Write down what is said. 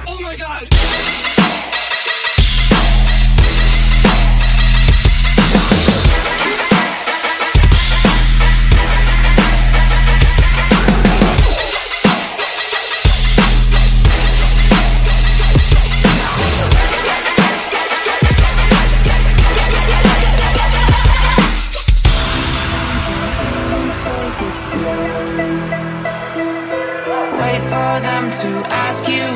Oh my god! Wait for them to ask you